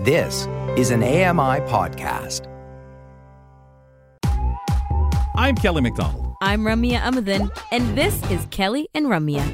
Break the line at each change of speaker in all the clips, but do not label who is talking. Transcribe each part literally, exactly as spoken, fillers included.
This is an A M I podcast.
I'm Kelly McDonald.
I'm Ramya Amadin, and this is Kelly and Ramya.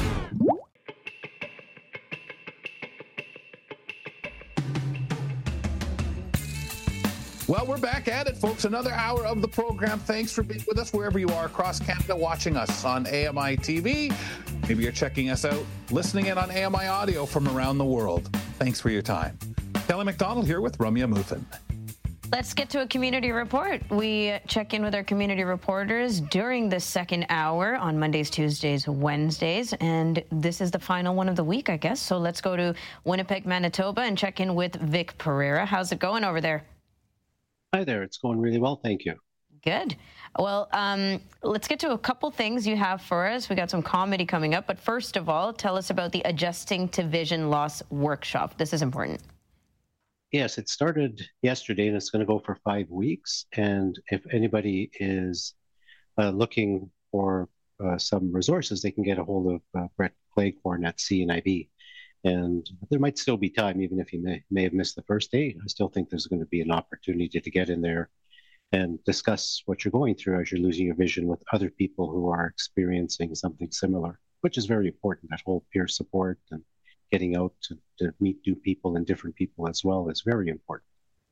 Well, we're back at it, folks. Another hour of the program. Thanks for being with us wherever you are across Canada, watching us on A M I T V. Maybe you're checking us out, listening in on A M I audio from around the world. Thanks for your time. Kelly McDonald here with Ramya Amadin.
Let's get to a community report. We check in with our community reporters during the second hour on Mondays, Tuesdays, Wednesdays, and this is the final one of the week, I guess. So let's go to Winnipeg, Manitoba, and check in with Vic Pereira. How's it going over there?
Hi there. It's going really well. Thank you.
Good. Well, um, let's get to a couple things you have for us. We got some comedy coming up. But first of all, tell us about the Adjusting to Vision Loss workshop. This is important.
Yes, it started yesterday and it's going to go for five weeks. And if anybody is uh, looking for uh, some resources, they can get a hold of uh, Brett Claycorn at C N I B. And there might still be time, even if you may, may have missed the first day. I still think there's going to be an opportunity to get in there and discuss what you're going through as you're losing your vision with other people who are experiencing something similar, which is very important. That whole peer support and getting out to, to meet new people and different people as well is very important.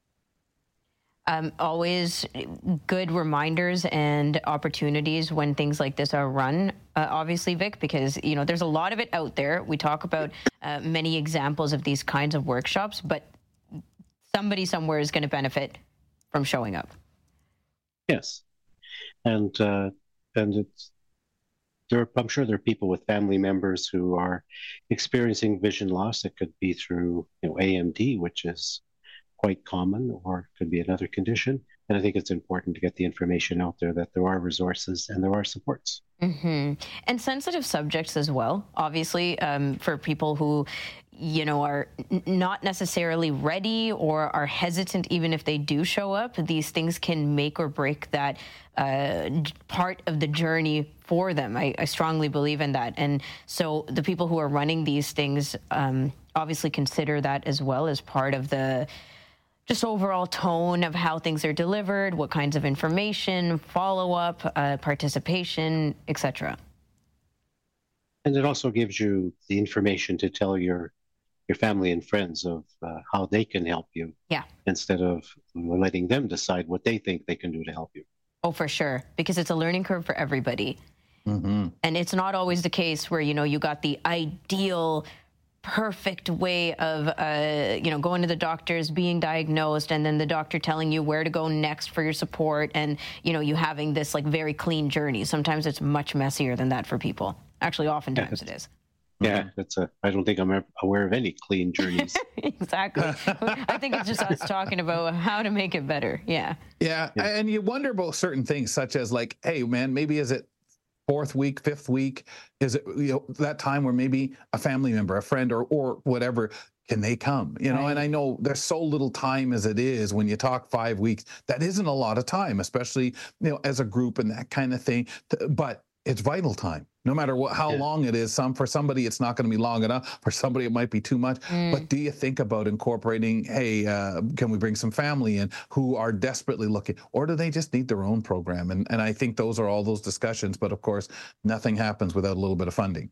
Um, always good reminders and opportunities when things like this are run, uh, obviously, Vic, because, you know, there's a lot of it out there. We talk about uh, many examples of these kinds of workshops, but somebody somewhere is going to benefit from showing up.
Yes. And, uh, and it's, there, I'm sure there are people with family members who are experiencing vision loss. It could be through, you know, A M D, which is quite common, or it could be another condition. And I think it's important to get the information out there that there are resources and there are supports.
Mm-hmm. And sensitive subjects as well, obviously, um, for people who, you know, are n- not necessarily ready or are hesitant, even if they do show up. These things can make or break that uh, part of the journey for them. I, I strongly believe in that. And so the people who are running these things um, obviously consider that as well as part of the just overall tone of how things are delivered, what kinds of information, follow-up, uh, participation, et cetera.
And it also gives you the information to tell your your family and friends of uh, how they can help you.
Yeah.
Instead of letting them decide what they think they can do to help you.
Oh, for sure. Because it's a learning curve for everybody.
Mm-hmm.
And it's not always the case where, you know, you got the ideal perfect way of, uh, you know, going to the doctors, being diagnosed, and then the doctor telling you where to go next for your support, and, you know, you having this, like, very clean journey. Sometimes it's much messier than that for people. Actually, oftentimes
yeah,
it is.
Yeah, that's a, I don't think I'm aware of any clean journeys.
Exactly. I think it's just us talking about how to make it better. Yeah.
Yeah. Yeah. And you wonder about certain things, such as, like, hey, man, maybe is it fourth week, fifth week? Is it, you know, that time where maybe a family member, a friend, or or whatever, can they come? You know,
right.
And I know there's so little time as it is when you talk five weeks. That isn't a lot of time, especially, you know, as a group and that kind of thing. But it's vital time, no matter what, how yeah. long it is. Some for somebody, it's not going to be long enough. For somebody, it might be too much. Mm. But do you think about incorporating, hey, uh, can we bring some family in who are desperately looking, or do they just need their own program? And and I think those are all those discussions. But of course, nothing happens without a little bit of funding.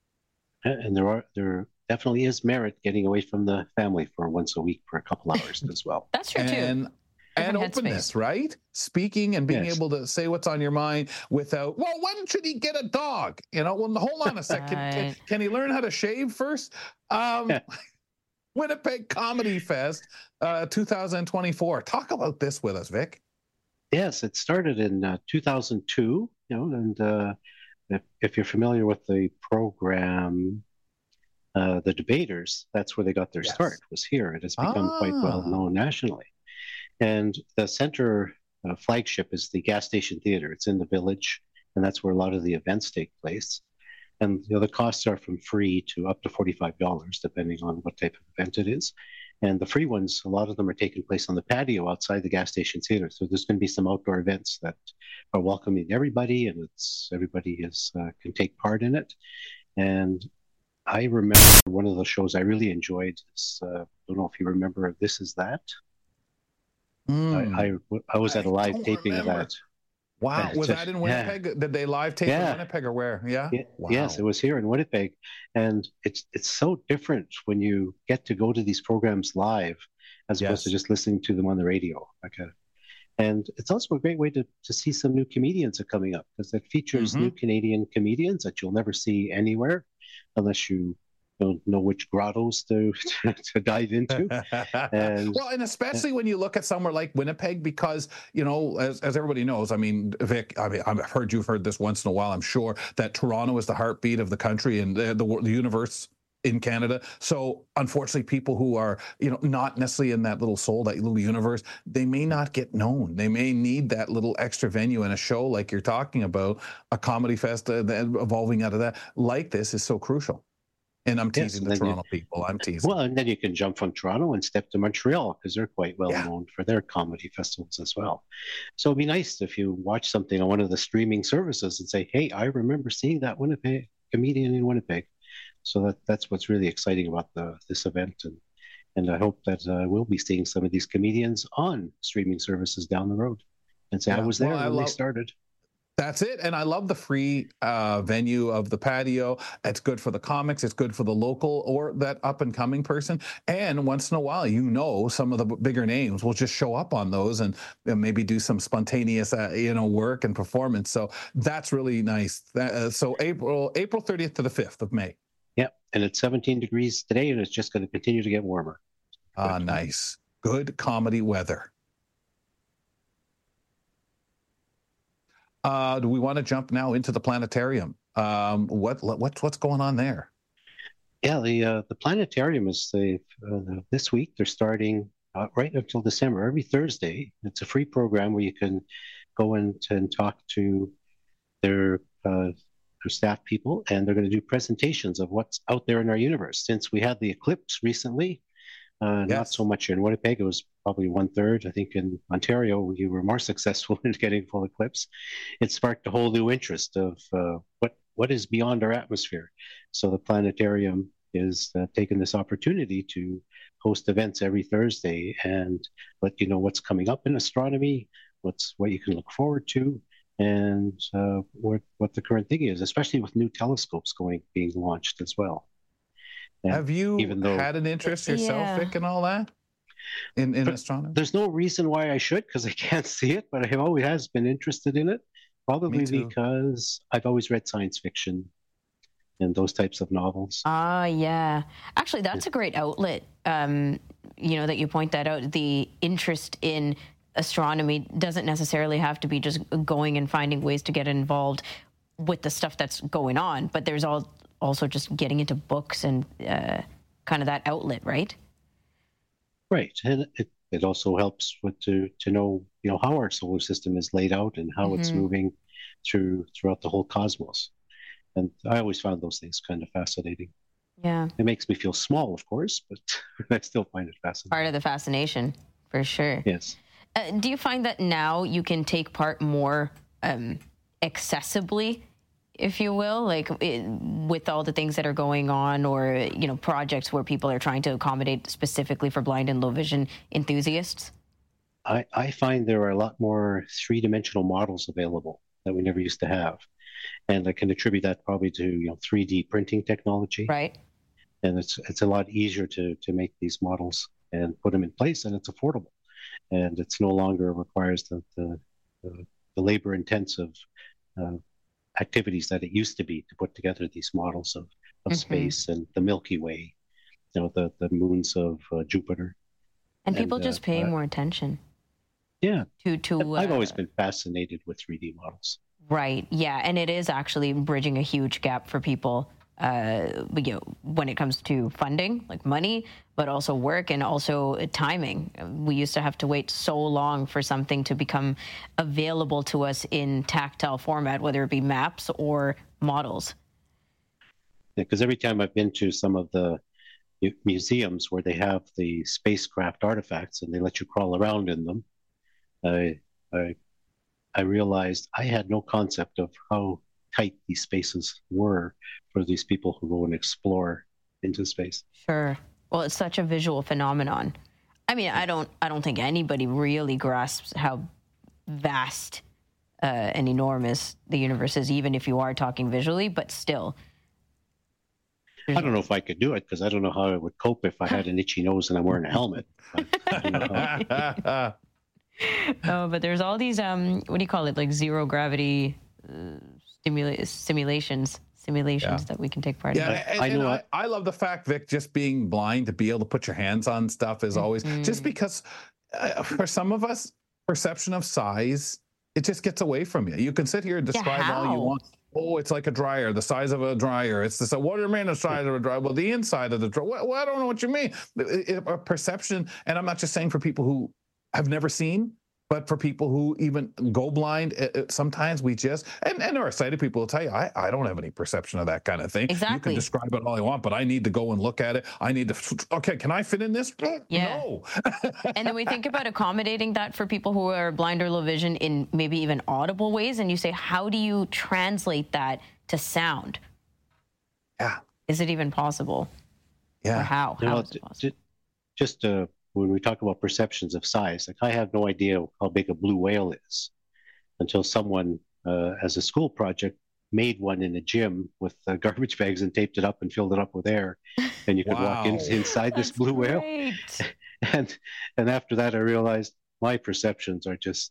And there are there definitely is merit getting away from the family for once a week for a couple hours as well.
That's true too.
And, And openness, headspace. Right? Speaking and being yes. able to say what's on your mind without, well, when should he get a dog? You know, well, hold on a second. Right. Can, can he learn how to shave first? Um, yeah. Winnipeg Comedy Fest uh, two thousand twenty-four. Talk about this with us, Vic.
Yes, it started in uh, two thousand two, you know, and uh, if, if you're familiar with the program, uh, The Debaters, that's where they got their yes. start, was here. It has become ah. quite well known nationally. And the center uh, flagship is the Gas Station Theatre. It's in the village, and that's where a lot of the events take place. And you know, the costs are from free to up to forty-five dollars, depending on what type of event it is. And the free ones, a lot of them are taking place on the patio outside the Gas Station Theatre. So there's going to be some outdoor events that are welcoming everybody, and it's everybody is uh, can take part in it. And I remember one of the shows I really enjoyed is uh, Don't know if you remember This Is That.
Mm.
I, I, I was at a live
I don't
taping
remember.
of that.
Wow,
And
was
just-
that in
yeah.
Winnipeg? Did they live tape
Yeah.
in Winnipeg or where? Yeah.
Yeah,
Wow.
Yes, it was here in Winnipeg, and it's it's so different when you get to go to these programs live as opposed
Yes.
to just listening to them on the radio. Okay, and it's also a great way to to see some new comedians are coming up because it features
Mhm.
new Canadian comedians that you'll never see anywhere unless you don't know which grottos to to dive into. And
well, and especially when you look at somewhere like Winnipeg, because you know, as, as everybody knows, I mean, Vic, I mean, I've heard you've heard this once in a while. I'm sure that Toronto is the heartbeat of the country and the the, the universe in Canada. So unfortunately, people who are, you know, not necessarily in that little soul, that little universe, they may not get known. They may need that little extra venue, and a show like you're talking about, a comedy fest uh, that evolving out of that, like this, is so crucial. And I'm
Yes,
teasing
and
the
then you-
Toronto people. I'm teasing.
well, and then you can jump from Toronto and step to Montreal because they're quite well
Yeah.
known for their comedy festivals as well. So it'd be nice if you watch something on one of the streaming services and say, "Hey, I remember seeing that Winnipeg comedian in Winnipeg." So that that's what's really exciting about the this event, and and I hope that uh, we'll be seeing some of these comedians on streaming services down the road and say, "I
Yeah.
was there
Well, I
when
love-
they started."
That's it. And I love the free uh, venue of the patio. It's good for the comics. It's good for the local or that up and coming person. And once in a while, you know, some of the bigger names will just show up on those and uh, maybe do some spontaneous, uh, you know, work and performance. So that's really nice. That, uh, so April, April thirtieth to the fifth of May.
Yeah, and it's seventeen degrees today, and it's just going to continue to get warmer.
Ah, nice. Good comedy weather. Uh, do we want to jump now into the planetarium? Um, what what's what's going on there?
Yeah, the uh, the planetarium is the, uh, the this week they're starting uh, right until December every Thursday. It's a free program where you can go in and talk to their uh, their staff people, and they're going to do presentations of what's out there in our universe. Since we had the eclipse recently, uh, not
Yes.
so much in Winnipeg, it was probably one third. I think in Ontario you were more successful in getting full eclipse. It sparked a whole new interest of uh, what what is beyond our atmosphere. So the planetarium is uh, taking this opportunity to host events every Thursday and let you know what's coming up in astronomy, what's what you can look forward to, and uh, what what the current thing is, especially with new telescopes going being launched as well. And
Have you
even though-
had an interest yourself,
Yeah.
Vic, and all that in in
But
astronomy?
There's no reason why I should because I can't see it, but I have always has been interested in it. Probably
Me too.
because I've always read science fiction and those types of novels.
Ah, yeah. Actually, that's a great outlet. Um, you know, that you point that out. The interest in astronomy doesn't necessarily have to be just going and finding ways to get involved with the stuff that's going on, but there's all also just getting into books and uh, kind of that outlet, right?
Right, and it, it also helps with to to know you know how our solar system is laid out and how it's
Mhm.
moving through throughout the whole cosmos. And I always found those things kind of fascinating.
Yeah.
It makes me feel small, of course, but I still find it fascinating.
Part of the fascination, for sure.
Yes.
Uh, do you find that now you can take part more um, accessibly, if you will, like it, with all the things that are going on, or you know, projects where people are trying to accommodate specifically for blind and low vision enthusiasts?
I, I find there are a lot more three-dimensional models available that we never used to have. And I can attribute that probably to you know three D printing technology.
Right.
And it's it's a lot easier to to make these models and put them in place, and it's affordable. And it's no longer requires the the, the, the labor-intensive uh, activities that it used to be to put together these models of, of
Mhm.
space and the Milky Way, you know, the, the moons of uh, Jupiter.
And
And,
people
uh,
just pay
uh,
more attention
Yeah,
to to.
I've
uh,
always been fascinated with three D models.
Right. Yeah, and it is actually bridging a huge gap for people. Uh, you know, when it comes to funding, like money, but also work and also timing. We used to have to wait so long for something to become available to us in tactile format, whether it be maps or models.
Because every time I've been to some of the mu- museums where they have the spacecraft artifacts and they let you crawl around in them, I, I, I realized I had no concept of how tight these spaces were for these people who go and explore into space.
Sure. Well, it's such a visual phenomenon. I mean, I don't, I don't think anybody really grasps how vast uh, and enormous the universe is, even if you are talking visually. But still,
I don't know if I could do it because I don't know how I would cope if I had an itchy nose and I'm wearing a helmet. But I don't know how.
Oh, but there's all these um, what do you call it? Like zero gravity uh, stimula- simulations. simulations yeah. that we can take part
yeah,
in.
Yeah, and,
I,
and
know
I, I love the fact, Vic, just being blind to be able to put your hands on stuff is always, mm-hmm. just because uh, for some of us, perception of size, it just gets away from you. You can sit here and describe
yeah,
all you want. Oh, it's like a dryer, the size of a dryer. It's the, what do you mean the size of a dryer? Well, the inside of the dryer. Well, well I don't know what you mean. It, it, a perception, and I'm not just saying for people who have never seen, but for people who even go blind, it, it, sometimes we just, and, and our sighted people will tell you, I, I don't have any perception of that kind of thing.
Exactly.
You can describe it all you want, but I need to go and look at it. I need to, okay, can I fit in this?
Yeah.
No.
And then we think about accommodating that for people who are blind or low vision in maybe even audible ways. And you say, how do you translate that to sound?
Yeah.
Is it even possible?
Yeah.
Or how?
You
how
know,
is it possible?
Just uh, when we talk about perceptions of size, like I have no idea how big a blue whale is until someone, uh, as a school project, made one in a gym with uh, garbage bags and taped it up and filled it up with air, and you could
wow.
walk in, inside this blue
great.
whale. And and after that, I realized my perceptions are just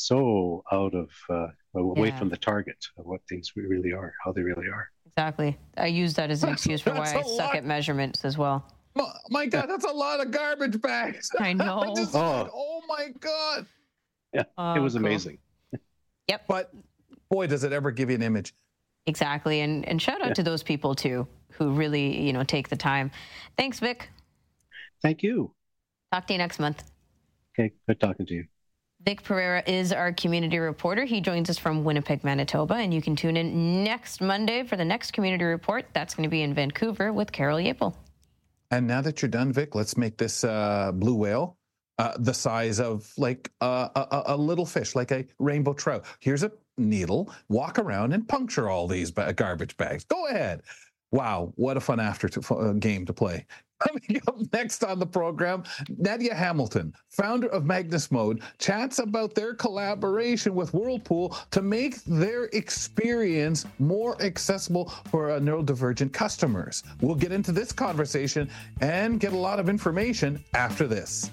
so out of uh, away
yeah.
from the target of what things really are, how they really are.
Exactly. I use that as an excuse for why I suck
lot.
at measurements as well.
My, my God, that's a lot of garbage bags.
I know.
I just,
oh.
oh my God.
Yeah,
oh,
it was
cool.
amazing.
Yep.
But boy, does it ever give you an image.
Exactly. And and shout out
yeah.
to those people too who really, you know, take the time. Thanks, Vic.
Thank you.
Talk to you next month.
Okay, good talking to you.
Vic Pereira is our community reporter. He joins us from Winnipeg, Manitoba, and you can tune in next Monday for the next community report. That's going to be in Vancouver with Carol Yapel.
And now that you're done, Vic, let's make this uh, blue whale uh, the size of like uh, a, a little fish, like a rainbow trout. Here's a needle. Walk around and puncture all these ba- garbage bags. Go ahead. Wow, what a fun after to, uh, game to play. Coming up next on the program, Nadia Hamilton, founder of Magnus Mode, chats about their collaboration with Whirlpool to make their experience more accessible for uh, neurodivergent customers. We'll get into this conversation and get a lot of information after this.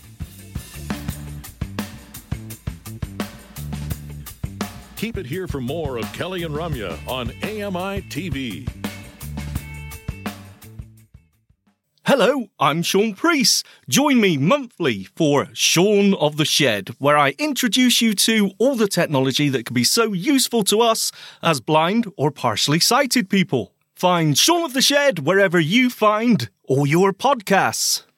Keep it here for more of Kelly and Ramya on A M I T V.
Hello, I'm Sean Priest. Join me monthly for Sean of the Shed, where I introduce you to all the technology that can be so useful to us as blind or partially sighted people. Find Sean of the Shed wherever you find all your podcasts.